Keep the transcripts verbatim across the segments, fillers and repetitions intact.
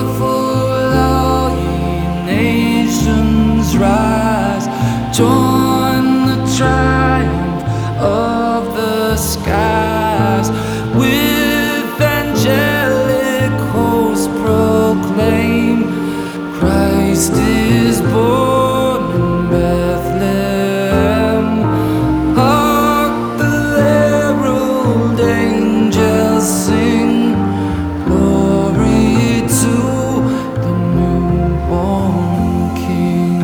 all ye nations rise, join the triumph of the skies, with angelic hosts proclaim, Christ is born in Bethlehem. Hark the herald angels sing, glory to the newborn King.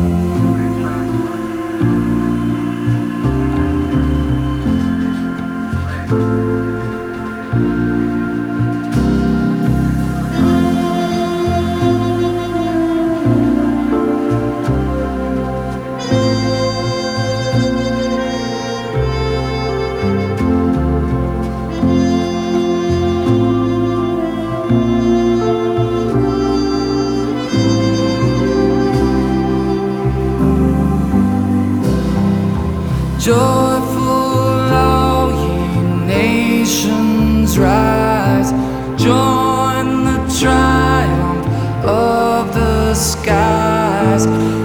Joyful all ye nations rise, join the triumph of the skies.